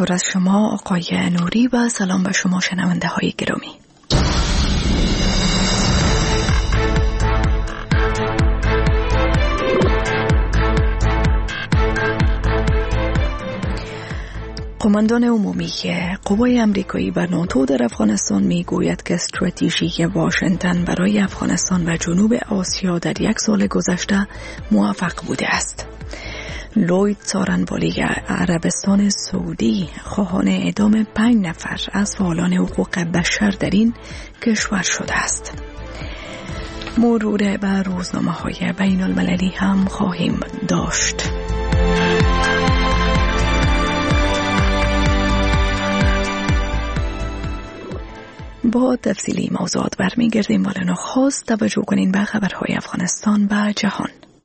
تشکر از شما آقای نوری و سلام به شما شنونده های گرامی. قماندان عمومی قوای امریکایی و ناتو در افغانستان می گوید که استراتژی واشنگتن برای افغانستان و جنوب آسیا در یک سال گذشته موفق بوده است. لوید سارنوالی عربستان سعودی خواهان اعدام 5 نفر از فعالان حقوق بشر در این کشور شده است. مرور بر روزنامه‌های بین المللی هم خواهیم داشت. با تفصیلی موضوعات برمیگردیم، ولی نخست توجه کنین به خبرهای افغانستان و جهان.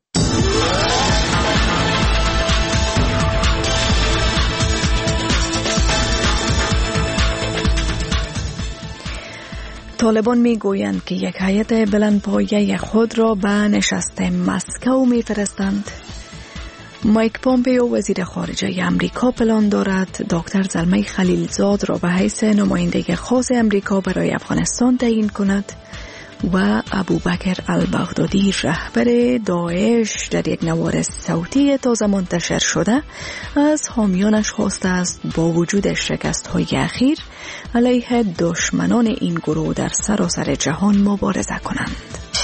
طالبان میگویند که یک هیئت بلندپایه خود را به نشست مسکو میفرستند. مایک پومپئو وزیر خارجه امریکا پلان دارد دکتر زلمه خلیلزاد را به حیث نماینده خاص امریکا برای افغانستان تعیین کند و ابوبکر البغدادی رهبر داعش در یک نوار صوتی تازه منتشر شده از حامیانش خواسته است با وجود شکست‌های اخیر علیه دشمنان این گروه در سراسر جهان مبارزه کنند.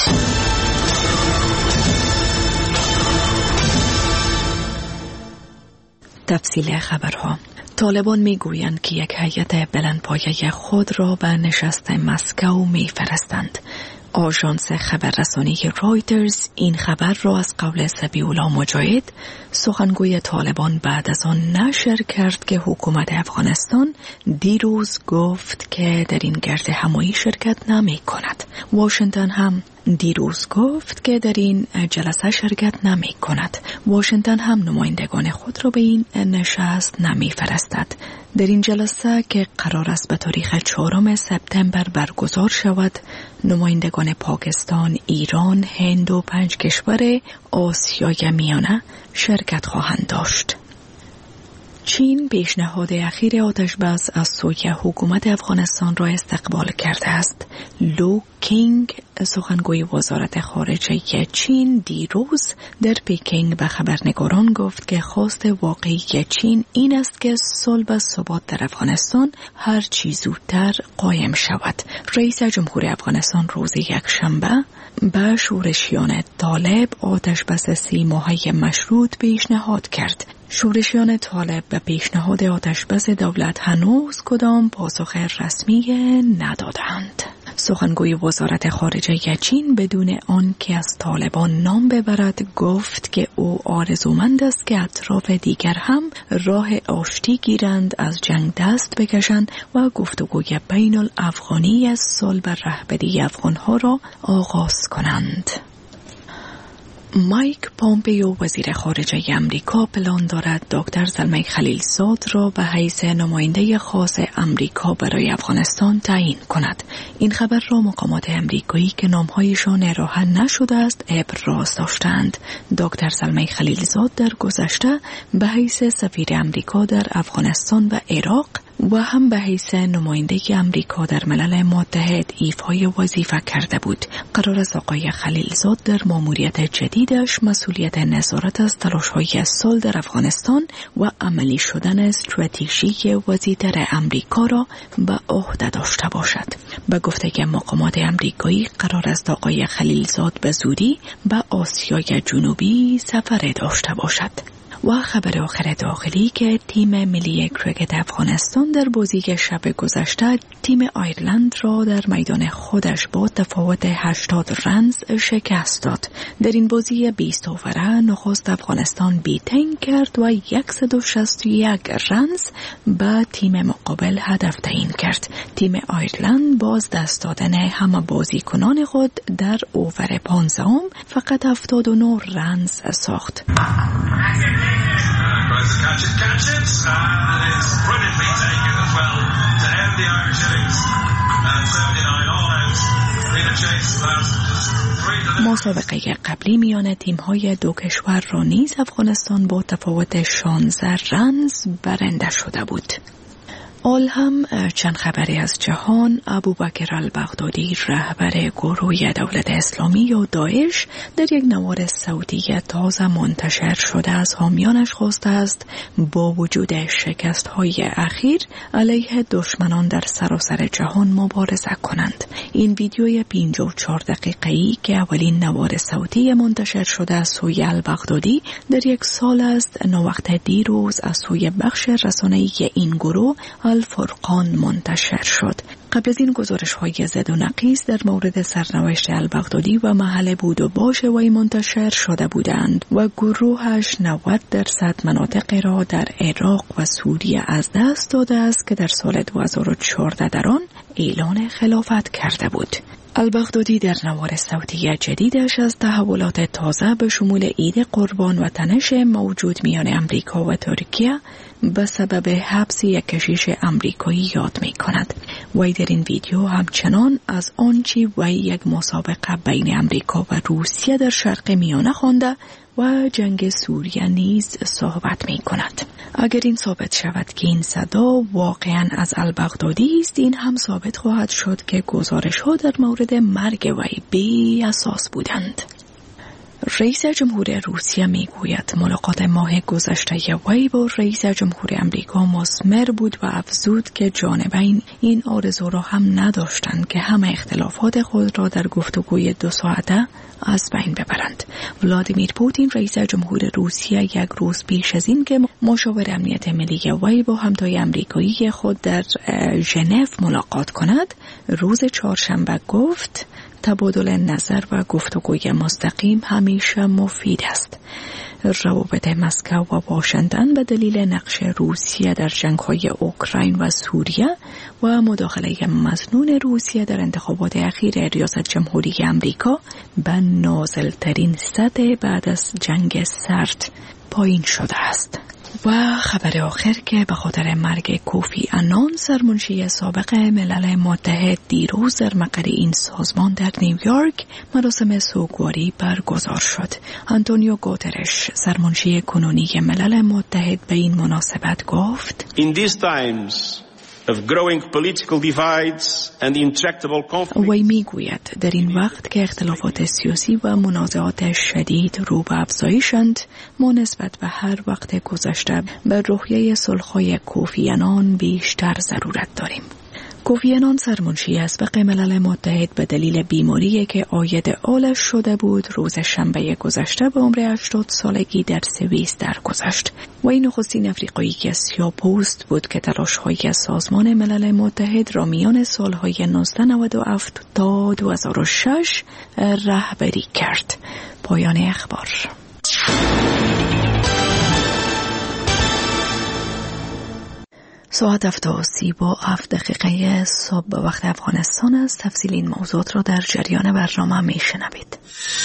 تفصیل خبرها. طالبان میگویند که یک هیئت بلندپایه خود را به نشست مسکو میفرستند. آژانس خبررسانی رایترز این خبر را از قول ذبیح‌الله مجاهد سخنگوی طالبان بعد از آن نشر کرد که حکومت افغانستان دیروز گفت که در این گرد همایی شرکت نمی کند. واشنگتن هم دیروز گفت که در این جلسه شرکت نمی کند. واشنگتن هم نمایندگان خود را به این نشست نمی فرستد. در این جلسه که قرار است به تاریخ 4 سپتامبر برگزار شود، نمایندگان پاکستان، ایران، هند و 5 کشور آسیای میانه شرکت خواهند داشت. چین پیشنهاد اخیر آتش‌بس از سوی حکومت افغانستان را استقبال کرده است. لو کینگ سخنگوی وزارت خارجه چین دیروز در پکینگ به خبرنگاران گفت که خواست واقعی چین این است که صلح و ثبات در افغانستان هر چه زودتر قایم شود. رئیس جمهور افغانستان روز یکشنبه به شورشیان طالب آتش‌بس 3 ماهه مشروط پیشنهاد کرد. شورشیان طالب به پیشنهاد آتش‌بس دولت هنوز کدام پاسخ رسمی ندادند. سخنگوی وزارت خارجه چین بدون آنکه از طالبان نام ببرد گفت که او آرزومند است که اطراف دیگر هم راه آشتی گیرند، از جنگ دست بکشند و گفتگوی بین الافغانی از صلح و رهبری افغانها را آغاز کنند. مایک پومپئو وزیر خارجه امریکا پلان دارد دکتر زلمه خلیلزاد را به حیث نماینده خاص امریکا برای افغانستان تعیین کند. این خبر را مقامات امریکایی که نامهایشان ارائه نشده است ابراز داشتند. دکتر زلمه خلیلزاد در گذشته به حیث سفیر امریکا در افغانستان و عراق و هم به حیث نماینده امریکا در ملل متحد ایفای وظیفه کرده بود. قرار است آقای خلیلزاد در ماموریت جدیدش مسئولیت نظارت از تلاش‌های صلح در افغانستان و عملی شدن استراتژی وزیدار امریکا را به عهده داشته باشد. به گفته مقامات امریکایی قرار است آقای خلیلزاد به زودی به آسیای جنوبی سفر داشته باشد. و خبر آخر داخلی که تیم ملی کریکت افغانستان در بازی شب گذشته تیم آیرلند را در میدان خودش با تفاوت 80 رنز شکست داد. در این بازی 20 اووره نخست افغانستان بیتنگ کرد و 161 رنز به تیم مقابل هدف تعیین کرد. تیم آیرلند باز دست دادن همه بازیکنان خود در اوور 15 فقط 79 رنز ساخت. Catch it, and it's brilliantly taken as well to end the Irish innings. 79 all out in a chase that مسابقه قبلی میان تیم‌های دو کشور را نیز افغانستان با تفاوت 16 رنز برنده شده بود. آل هم چند خبری از جهان. ابوبکر البغدادی رهبر گروه دولت اسلامی و داعش در یک نوار صوتی تازه منتشر شده از حامیانش خواسته است با وجود شکست‌های اخیر علیه دشمنان در سراسر جهان مبارزه کنند. این ویدیوی 54 دقیقه‌ای که اولین نوار صوتی منتشر شده از سوی البغدادی در یک سال است، نوقت دیروز از سوی بخش رسانه‌ای این گروه الفرقان منتشر شد. قبل از این گزارش‌های زد و نقیص در مورد سرنوشت البغدادی و محل بود و باش وی منتشر شده بودند و گروهش 90% مناطق را در عراق و سوریه از دست داده است که در سال 2014 در آن اعلان خلافت کرده بود. البغدادی در نوار صوتی جدیدش از تحولات تازه به شمول عید قربان و تنش موجود میان امریکا و ترکیه به سبب حبس یک کشیش امریکایی یاد می کند. وی در این ویدیو همچنان از آنچه وی یک مسابقه بین امریکا و روسیه در شرق میانه خوانده و جنگ سوریه نیز صحبت می کند. اگر این ثابت شود که این صدا واقعا از البغدادی است، این هم ثابت خواهد شد که گزارش ها در مورد مرگ وی بی اساس بودند. رئیس جمهور روسیه میگوید ملاقات ماه گذشته وی با رئیس جمهور امریکا مثمر بود و افزود که جانبین این آرزو را هم نداشتند که همه اختلافات خود را در گفتگوی 2 ساعته از بین ببرند. ولادیمیر پوتین رئیس جمهور روسیه یک روز پیش از این که مشاور امنیت ملی وی با همتای امریکایی خود در ژنو ملاقات کند، روز چهارشنبه گفت تبادل نظر و گفتگوی مستقیم همیشه مفید است. روابط مسکو و واشنگتن به دلیل نقش روسیه در جنگ‌های اوکراین و سوریه و مداخله مظنون روسیه در انتخابات اخیر ریاست جمهوری امریکا به نازل‌ترین سطح بعد از جنگ سرد پایین شده است. و خبر آخر که به خاطر مرگ کوفی عنان سرمنشی سابق ملل متحد دیروز در مقر این سازمان در نیویورک مراسم سوگواری برگزار شد. آنتونیو گوترش سرمنشی کنونی ملل متحد به این مناسبت گفت In these times of growing political divides and intractable conflicts. وی میگوید در این وقت که اختلافات سیاسی و منازعات شدید رو به افزایشند، ما نسبت به هر وقت گذشته به روحیه صلح‌های کوفی عنان بیشتر ضرورت داریم. کوفی عنان سرمنشی اسبق ملل متحد به دلیل بیماری که عاید آلش شده بود روز شنبه گذشته به عمر 80 سالگی در سوئیس درگذشت. و این نخستین افریقایی که سیاه‌پوست بود که تلاش‌های سازمان ملل متحد را میان سال‌های 1997 تا 2006 رهبری کرد. پایان اخبار. ساعت 7:37 صبح به وقت افغانستان است. تفصیل این موضوعات را در جریان برنامه میشنوید.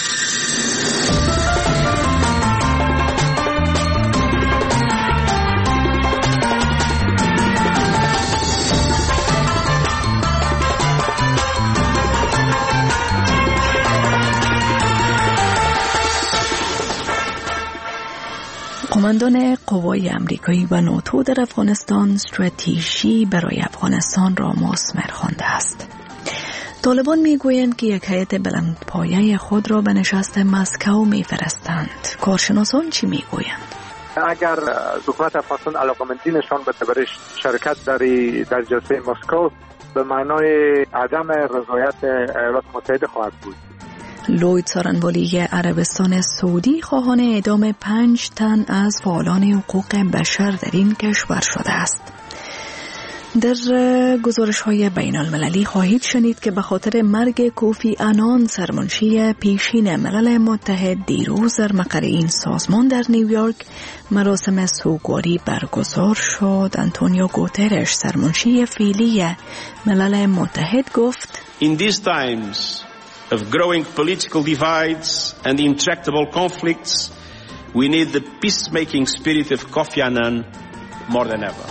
قماندان قوای امریکایی و ناتو در افغانستان استراتژی برای افغانستان را مثمر خوانده است. طالبان میگویند که یک هیئت بلندپایه خود را به نشست مسکو میفرستند. کارشناسان چی میگویند؟ اگر حکومت افغانستان علاقمندی نشان بده برای شرکت در جلسه مسکو، به معنای عدم رضایت ایالات متحده خواهد بود. لوید سارنوالی عربستان سعودی خواهان اعدام 5 تن از فعالان حقوق بشر در این کشور شده است. در گزارش‌های بین‌المللی خواهید شنید که به خاطر مرگ کوفی عنان سرمنشی پیشین ملل متحد دیروز در مقر این سازمان در نیویورک مراسم سوگواری برگزار شد. آنتونیو گوترش سرمنشی فعلی ملل متحد گفت In these times of growing political divides and intractable conflicts, we need the peacemaking spirit of Kofi Annan more than ever.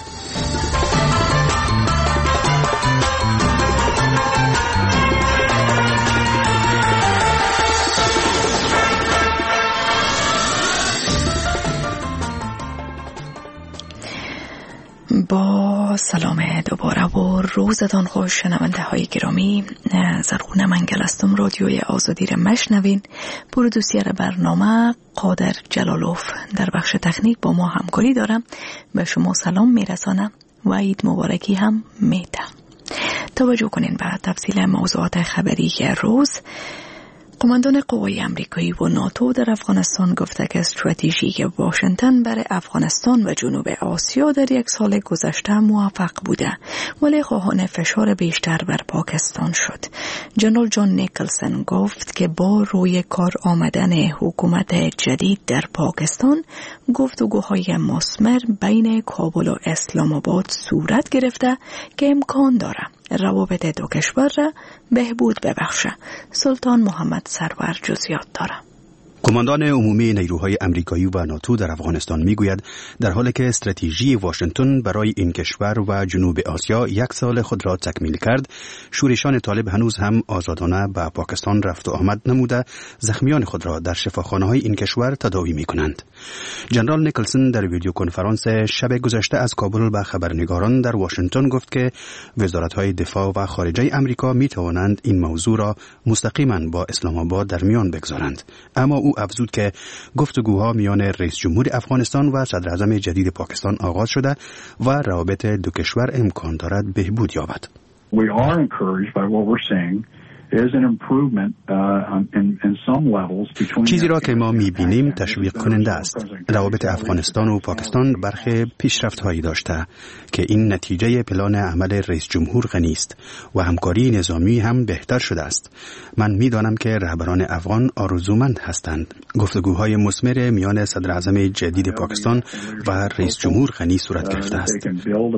با سلام دوباره و روزتان خوش شنونده های گرامی. زرغونه منگل هستم. رادیوی آزادی را مشنوین. پرودوسر برنامه قادر جلالوف در بخش تکنیک با ما همکاری دارم. به شما سلام میرسانم و عید مبارکی هم میدم. توجه کنین به تفصیل موضوعات خبری روز. قماندان قوای امریکایی و ناتو در افغانستان گفته که استراتژی واشنگتن برای افغانستان و جنوب آسیا در یک سال گذشته موفق بوده، ولی خواهان فشار بیشتر بر پاکستان شد. جنرال جان نیکلسن گفت که با روی کار آمدن حکومت جدید در پاکستان، گفتگوهای مثمر بین کابل و اسلام آباد صورت گرفته که امکان داره روابط دو کشور را بهبود ببخشه. سلطان محمد سرور جزئیات داره. قماندان عمومی نیروهای امریکایی و ناتو در افغانستان میگوید در حالی که استراتژی واشنگتن برای این کشور و جنوب آسیا یک سال خود را تکمیل کرد، شورشان طالب هنوز هم آزادانه به پاکستان رفت و آمد نموده زخمیان خود را در شفاخانه‌های این کشور تداوی می‌کنند. جنرال نیکلسن در ویدیو کنفرانس شب گذشته از کابل به خبرنگاران در واشنگتن گفت که وزارت‌های دفاع و خارجه آمریکا می‌توانند این موضوع را مستقیما با اسلام آباد در میان بگذارند. اما او افزود که گفتگوها میان رئیس جمهور افغانستان و صدر اعظم جدید پاکستان آغاز شده و روابط دو کشور امکان دارد بهبود یابد. We are encouraged by what we're seeing is an improvement in some levels between. چیزی را که ما می‌بینیم تشویق کننده است. روابط افغانستان و پاکستان برخی پیشرفت‌هایی داشته که این نتیجه پلان عمل رئیس جمهور غنی است و همکاری نظامی هم بهتر شده است. من می‌دانم که رهبران افغان آرزومند هستند. گفتگوهای مثمر میان صدر اعظم جدید پاکستان و رئیس جمهور غنی صورت گرفته است.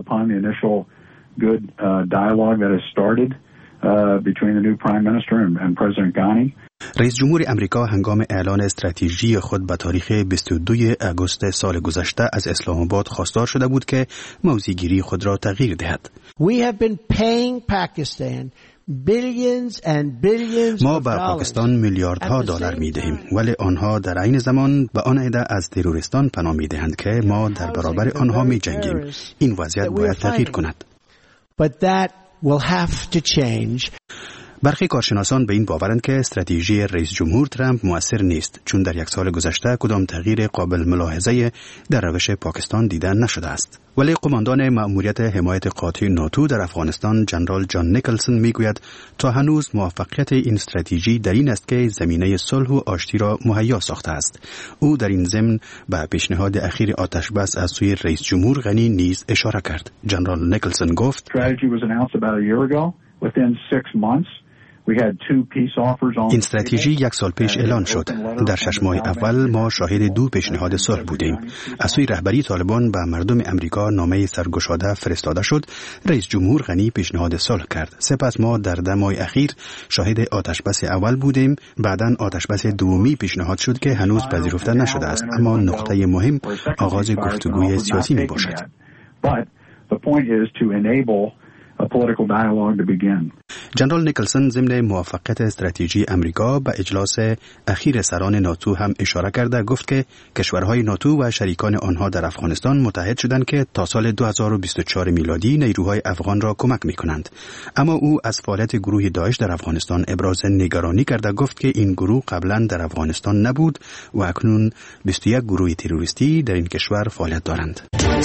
Between the new Prime Minister and President Ghani. رئیس جمهور امریکا هنگام اعلان استراتژی خود به تاریخ 22 آگوست سال گذشته از اسلام آباد خواستار شده بود که موضع‌گیری خود را تغییر دهد. ما به پاکستان میلیاردها دلار می‌دهیم، ولی آنها در عین زمان به آن عده از تروریستان پناه می‌دهند که ما در برابر آنها می‌جنگیم. این وضعیت باید تغییر کند. will have to change. برخی کارشناسان به این باورند که استراتژی رئیس جمهور ترامپ مؤثر نیست، چون در یک سال گذشته کدام تغییر قابل ملاحظه در روش پاکستان دیده نشده است. ولی قماندان مأموریت حمایت قاطع ناتو در افغانستان جنرال جان نیکلسن میگوید تا هنوز موفقیت این استراتژی در این است که زمینه صلح و آشتی را مهیا ساخته است. او در این ضمن به پیشنهاد اخیر آتشبس از سوی رئیس جمهور غنی نیز اشاره کرد. جنرال نیکلسن گفت این استراتژی یک سال پیش اعلان شد. در 6 ماه اول ما شاهد 2 پیشنهاد صلح بودیم. از سوی رهبری طالبان به مردم امریکا نامه سرگشاده فرستاده شد. رئیس جمهور غنی پیشنهاد صلح کرد. سپس ما در 10 ماه اخیر شاهد آتشبس اول بودیم. بعداً آتشبس دومی پیشنهاد شد که هنوز پذیرفته نشده است، اما نقطه مهم آغاز گفتگوی سیاسی می باشد. جنرال نیکلسن ضمن موفقیت استراتژی امریکا به اجلاس اخیر سران ناتو هم اشاره کرده گفت که کشورهای ناتو و شریکان آنها در افغانستان متحد شدند که تا سال 2024 میلادی نیروهای افغان را کمک می‌کنند. اما او از فعالیت گروه داعش در افغانستان ابراز نگرانی کرده گفت که این گروه قبلا در افغانستان نبود و اکنون 21 گروه تروریستی در این کشور فعالیت دارند.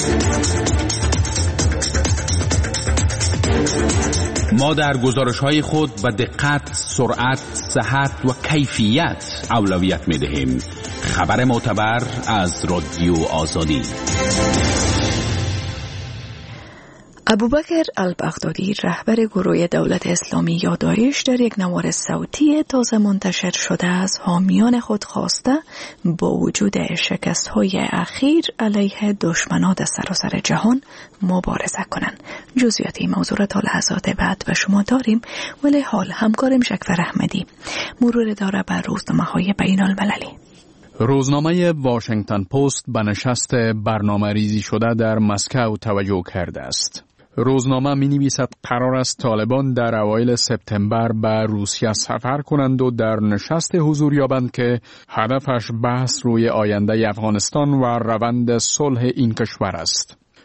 ما در گزارش‌های خود به دقت، سرعت، صحت و کیفیت اولویت می‌دهیم. خبر معتبر از رادیو آزادی. ابوبکر البغدادی رهبر گروه دولت اسلامی یا داعش در یک نوار صوتی تازه منتشر شده از حامیان خود خواسته با وجود شکست‌های اخیر علیه دشمنان در سراسر جهان مبارزه کنند. جزئیات این موضوع را تا لحظات بعد به شما داریم، ولی حال همکارم شکفر احمدی مرور داره بر روزنامه‌های بین‌المللی. روزنامه واشنگتن پست به نشست برنامه ریزی شده در مسکو توجه کرده است. روزنامه می نویسد قرار است طالبان در اوایل سپتامبر به روسیه سفر کنند و در نشست حضور یابند که هدفش بحث روی آینده افغانستان و روند صلح این کشور است.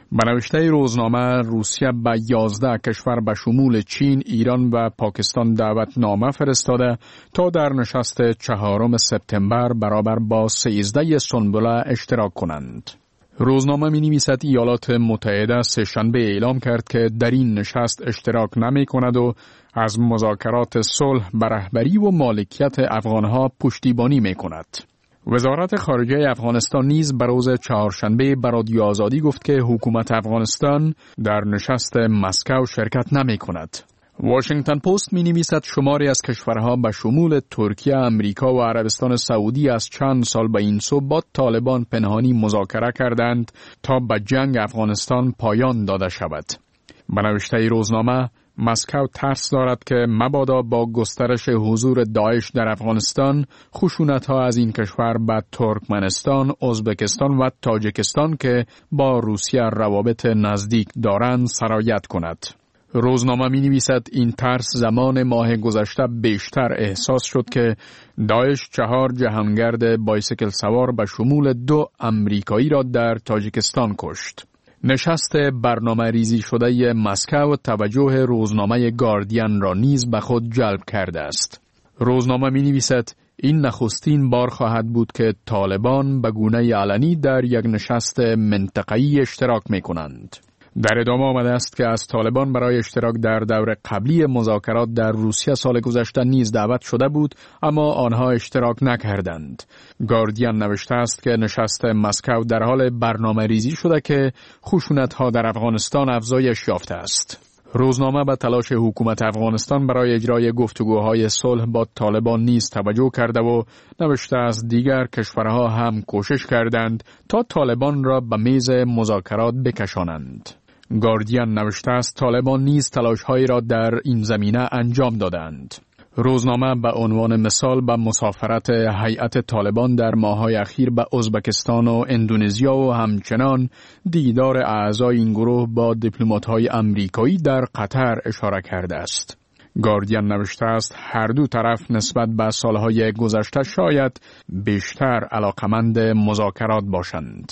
به نوشته روزنامه، روسیه به 11 کشور به شمول چین، ایران و پاکستان دعوتنامه فرستاده تا در نشست 4 سپتامبر برابر با 13 سنبله اشتراک کنند. روزنامه می نویسد ایالات متحده سه‌شنبه اعلام کرد که در این نشست اشتراک نمی کند و از مذاکرات صلح به رهبری و مالکیت افغانها پشتیبانی می کند. وزارت خارجه افغانستان نیز به روز چهارشنبه به رادیو آزادی گفت که حکومت افغانستان در نشست مسکو شرکت نمی کند. واشنگتن پست می نویسد شماری از کشورها به شمول ترکیه، امریکا و عربستان سعودی از چند سال به این سو با طالبان پنهانی مذاکره کردند تا به جنگ افغانستان پایان داده شود. به نوشته روزنامه، مسکو ترس دارد که مبادا با گسترش حضور داعش در افغانستان، خشونت‌ها از این کشور به ترکمنستان، ازبکستان و تاجیکستان که با روسیه روابط نزدیک دارند سرایت کند. روزنامه می نویسد این ترس زمان ماه گذشته بیشتر احساس شد که داعش 4 جهانگرد بایسیکل سوار به شمول 2 امریکایی را در تاجیکستان کشت. نشست برنامه ریزی شده مسکو توجه روزنامه گاردین را نیز به خود جلب کرده است. روزنامه می نویسد این نخستین بار خواهد بود که طالبان به گونه علنی در یک نشست منطقه‌ای اشتراک می کنند. در ادامه آمده است که از طالبان برای اشتراک در دور قبلی مذاکرات در روسیه سال گذشته نیز دعوت شده بود، اما آنها اشتراک نکردند. گاردین نوشته است که نشست مسکو در حال برنامه ریزی شده که خشونت‌ها در افغانستان افزایش یافته است. روزنامه به تلاش حکومت افغانستان برای اجرای گفتگوهای صلح با طالبان نیز توجه کرده و نوشته است دیگر کشورها هم کوشش کردند تا طالبان را به میز مذاکرات بکشانند. گاردین نوشته است طالبان نیز تلاش‌هایی را در این زمینه انجام دادند. روزنامه به عنوان مثال به مسافرت هیئت طالبان در ماه‌های اخیر به ازبکستان و اندونزیا و همچنان دیدار اعضای این گروه با دیپلمات‌های آمریکایی در قطر اشاره کرده است. گاردین نوشته است هر دو طرف نسبت به سالهای گذشته شاید بیشتر علاقمند مذاکرات باشند.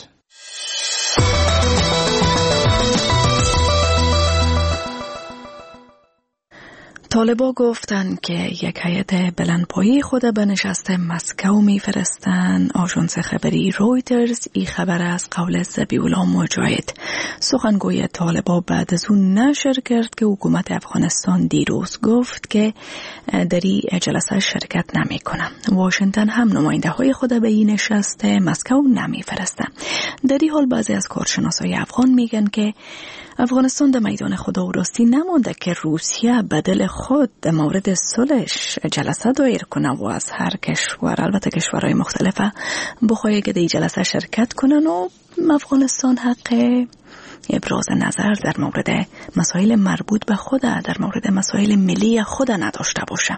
طالبان گفتند که یک هیئت بلندپایه خود به نشست مسکو میفرستند. آژانس خبری رویترز این خبر از قول ذبیح‌الله مجاهد، سخنگوی طالبان، بعد از اون نشر کرد که حکومت افغانستان دیروز گفت که در این جلسه شرکت نمی‌کنه. واشنگتن هم نماینده های خود به این نشست مسکو نمیفرسته. در این حال بعضی از کارشناسای افغان میگن که افغانستان در میدان خدا و راستی نمانده که روسیه بدل خود در مورد صلحش جلسه دایر کنه و از هر کشور، البته کشورهای مختلفه، بخواه که در جلسه شرکت کنن و افغانستان حق ابراز نظر در مورد مسائل مربوط به خود، در مورد مسائل ملی خود نداشته باشه.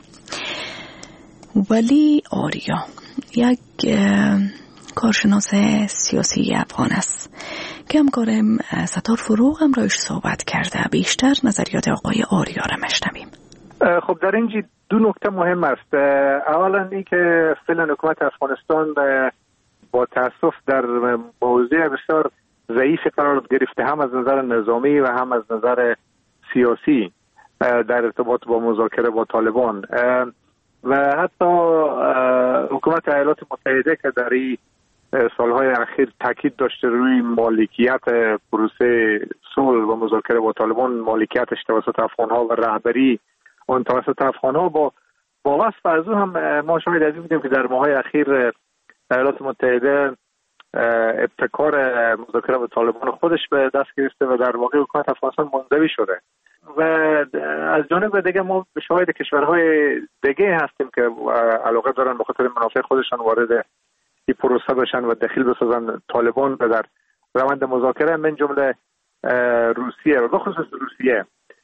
ولی آریا یک کارشناس سیاسی افغان است که همکارم ستار فروغ هم رایش صحبت کرده. بیشتر نظریات آقای آریا را میشنویم. خب در اینجا 2 نکته مهم است. اولا این که فعلا حکومت افغانستان با تاسف در موضع بسیار ضعیف قرار گرفته، هم از نظر نظامی و هم از نظر سیاسی در ارتباط با مذاکره با طالبان، و حتی حکومت ایالات متحده که در این سالهای اخیر تاکید داشته روی مالکیت پروسه صلح و مذاکره با طالبان، مالکیتش توسط افغانها و رهبری اون توسط افغانها، با وصف از او هم ما شاهد از این بودیم که در ماه‌های اخیر ایالات متحده ابتکار مذاکره با طالبان خودش به دست گرفته و در واقع حکومت افغانستان منزوی شده. و از جانب دیگه ما شاهد کشورهای دیگه هستیم که علاقه دارن به خاطر منافع خودشان وارد این پروسه بشن و دخیل بسازن طالبان و در روند مذاکره، من جمله روسیه و بخصوص روسیه.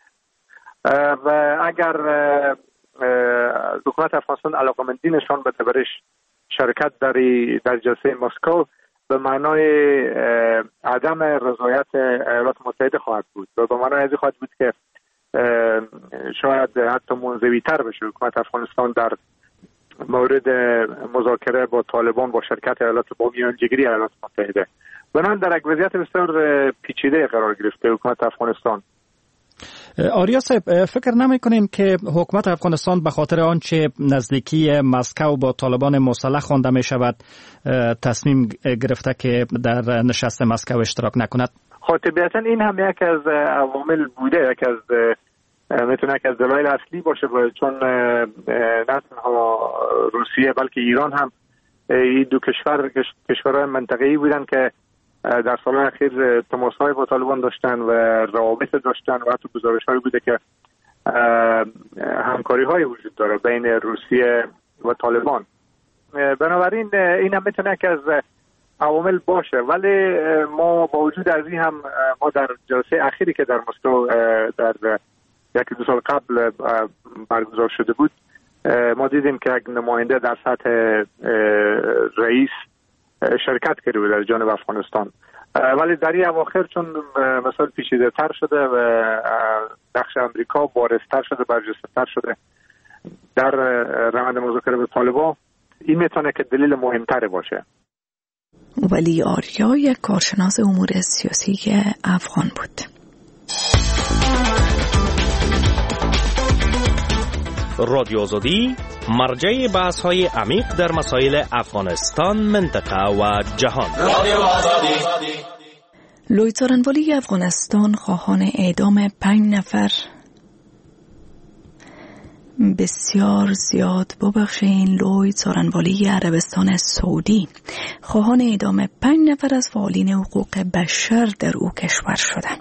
و اگر حکومت افغانستان علاقمندی نشان بده برش شرکت در جلسه مسکو، به معنای عدم رضایت ایالات متحده خواهد بود و به معنای ازی خواهد بود که شاید حتی منزوی تر بشه حکومت افغانستان در مورد مذاکره با طالبان با شرکت ایالات با میانجیگری ایالات متحده. بنابراین در یک وضعیت بسیار پیچیده قرار گرفته حکومت افغانستان. آریا صاحب، فکر نمی کنین که حکومت افغانستان به خاطر آنچه نزدیکی مسکو با طالبان مسلح خوانده می شود تصمیم گرفته که در نشست مسکو اشتراک نکند؟ خب طبیعتا این هم یک از عوامل بوده، میتونه یک از دلایل اصلی باشه، چون نه تنها روسیه بلکه ایران هم این دو کشورهای منطقه‌ای بودن که در سالهای اخیر تماس‌های با طالبان داشتن و روابط داشتن و حتی گزارش‌هایی بوده که همکاری‌های وجود داره بین روسیه و طالبان. بنابراین این هم میتونه که از عوامل باشه، ولی ما با وجود از این هم ما در جلسه اخیری که در مسکو در یکی دو سال قبل برگزار شده بود ما دیدیم که یک نماینده در سطح رئیس شرکت کرده بود در جانب افغانستان، ولی در این اواخر چون مثلا پیچیده تر شده و نقش امریکا بارزتر شده، برجسته‌تر شده در روند مذاکره با طالبان، این میتونه که دلیل مهمتر باشه. ولی آریا یک کارشناس امور سیاسی افغان بود. رادیو آزادی مرجع بحث‌های عمیق در مسائل افغانستان، منطقه و جهان. رادیو آزادی. لوی څارنوالی افغانستان خواهان اعدام 5 نفر بسیار زیاد ببخشین لوی څارنوالی عربستان سعودی خواهان اعدام 5 نفر از فعالین حقوق بشر در او کشور شدند.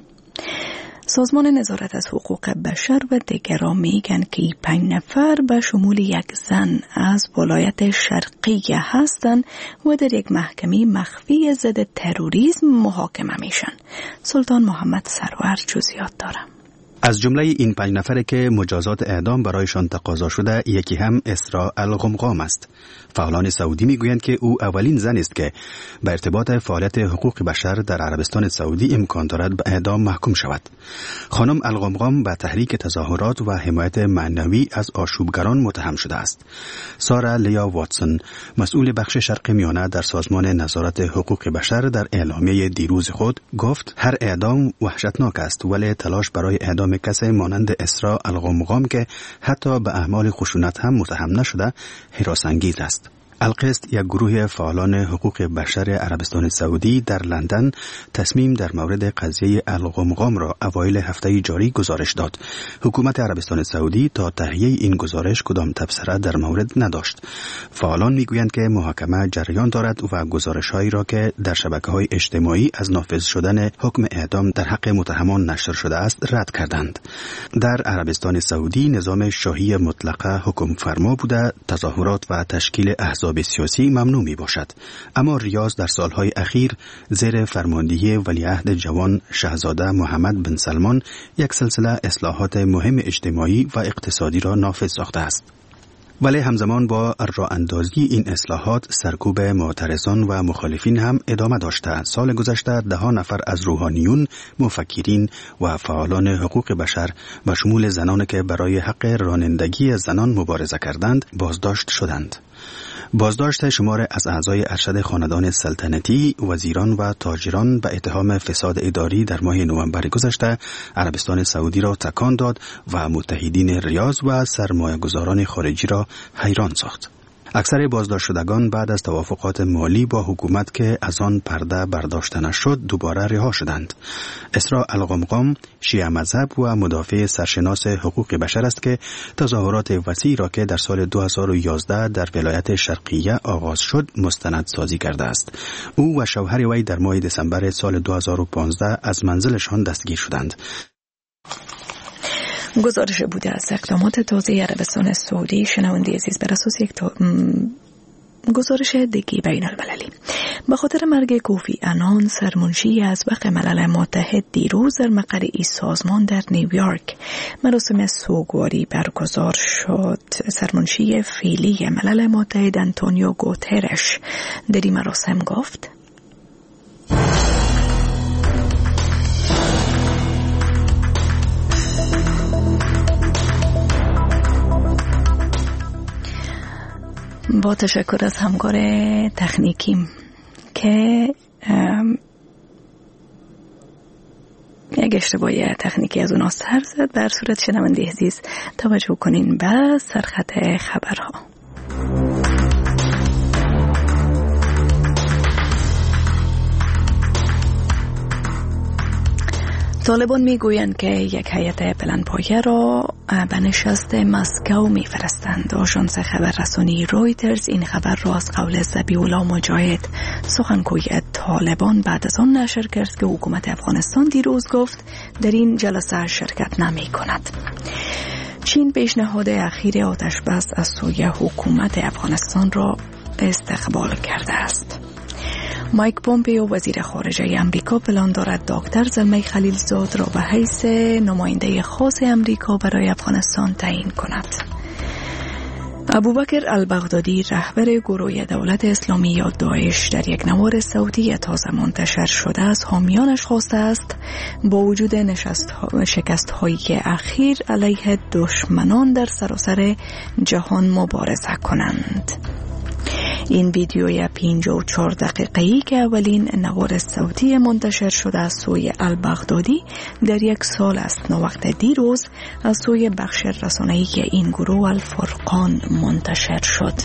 سازمان نظارت از حقوق بشر و دیگران میگن که این 5 نفر به شمول یک زن از ولایت شرقیه هستند و در یک محکمه مخفی ضد تروریسم محاکمه میشن. سلطان محمد سرور جزئیات داره. از جمله این 5 نفره که مجازات اعدام برایشان تقاضا شده، یکی هم اسراء الغمغام است. فعالان سعودی میگویند که او اولین زن است که به ارتباط فعالیت حقوق بشر در عربستان سعودی امکان دارد به اعدام محکوم شود. خانم الغمغام به تحریک تظاهرات و حمایت معنوی از آشوبگران متهم شده است. سارا لیا واتسون، مسئول بخش شرق میانه در سازمان نظارت حقوق بشر، در اعلامیه دیروز خود گفت هر اعدام وحشتناک است، ولی تلاش برای اعدام کسی مانند اسراء الغمغام که حتی به اعمال خشونت هم متهم نشده هراس‌انگیز است. القسط، یک گروه فعالان حقوق بشر عربستان سعودی در لندن، تصمیم در مورد قضیه الغمغام را اوایل هفته جاری گزارش داد. حکومت عربستان سعودی تا تهیه این گزارش کدام تبصره در مورد نداشت. فعالان میگویند که محاکمه جریان دارد و گزارش‌هایی را که در شبکه‌های اجتماعی از نافذ شدن حکم اعدام در حق متهمان نشر شده است رد کردند. در عربستان سعودی نظام شاهی مطلقه حکم فرما بوده، تظاهرات و تشکیل احزاب سیاسی ممنوع می باشد. اما ریاض در سالهای اخیر زیر فرماندهی ولیعهد جوان شاهزاده محمد بن سلمان یک سلسله اصلاحات مهم اجتماعی و اقتصادی را نافذ ساخته است. ولی همزمان با راه اندازی این اصلاحات سرکوب معترضان و مخالفین هم ادامه داشته. سال گذشته 10 نفر از روحانیون، مفکرین و فعالان حقوق بشر به شمول زنانی که برای حق رانندگی زنان مبارزه کردند بازداشت شدند. بازداشت شمار از اعضای ارشد خاندان سلطنتی، وزیران و تاجران به اتهام فساد اداری در ماه نوامبر گذشته عربستان سعودی را تکان داد و متحدین ریاض و سرمایه‌گذاران خارجی را حیران ساخت. اکثر بازداشت شدگان بعد از توافقات مالی با حکومت که از آن پرده برداشته نشد دوباره رها شدند. اسراء الغمغام شیعه مذهب و مدافع سرشناس حقوق بشر است که تظاهرات وسیعی را که در سال 2011 در ولایت شرقیه آغاز شد مستند سازی کرده است. او و شوهر وی در ماه دسامبر سال 2015 از منزلشان دستگیر شدند. گزارش بوده از اقدامات تازه عربستان سعودی. شنونده عزیز، بر اساس یک گزارش دیگه بین المللی به خاطر مرگ کوفی عنان، سرمنشی از وقت ملل متحد، دیروز در مقر این سازمان در نیویورک مراسم سوگواری برگزار شد. سرمنشی فعلی ملل متحد انتونیو گوترش در این مراسم گفت با تشکر از همکار تکنیکیم که یک اشتباهی تکنیکی از اونا سر زد. در صورت شنونده عزیز توجه کنین به سرخط خبرها. طالبان میگویند که یک هیئت بلندپایه را به نشست مسکو میفرستند. آژانس خبررسانی رویترز این خبر را از قول ذبیح‌الله مجاهد سخنگوی طالبان بعد از آن نشر کرد که حکومت افغانستان دیروز گفت در این جلسه شرکت نمی کند. چین پیشنهاد اخیر آتش بس از سوی حکومت افغانستان را استقبال کرده است. مایک پومپیو وزیر خارجه امریکا پلان دارد دکتر زلمه خلیلزاد را به حیث نماینده خاص امریکا برای افغانستان تعیین کند. ابوبکر البغدادی رهبر گروه دولت اسلامی یا داعش در یک نوار صوتی تازه منتشر شده از حامیانش خواسته است با وجود شکست‌های اخیر علیه دشمنان در سراسر جهان مبارزه کنند. این ویدیوی 54 دقیقه‌ای که اولین نوار صوتی منتشر شده از سوی البغدادی در یک سال است، وقت دیروز از سوی بخش رسانه‌ای این گروه الفرقان منتشر شد.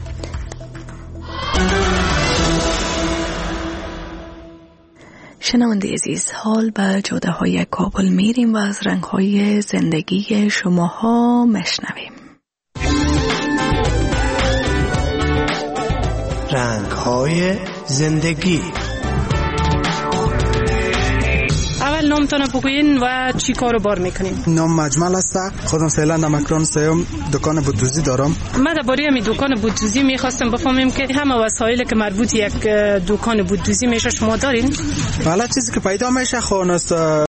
شنونده عزیز، حال به جاده‌های کابل میریم و از رنگ‌های زندگی شماها مشنویم. رنگ‌های زندگی. اول نامتون بگوین و چی کارو بار میکنین؟ نام مجمل است. خودم فعلا در مکران سیام دکان بودجوزی دارم. من درباره می دکان بودجوزی میخواستم بفهمم که همه وسایلی که مربوط یک دکان بودجوزی میشه شما دارین؟ والا چیزی که پیدا میشه خون است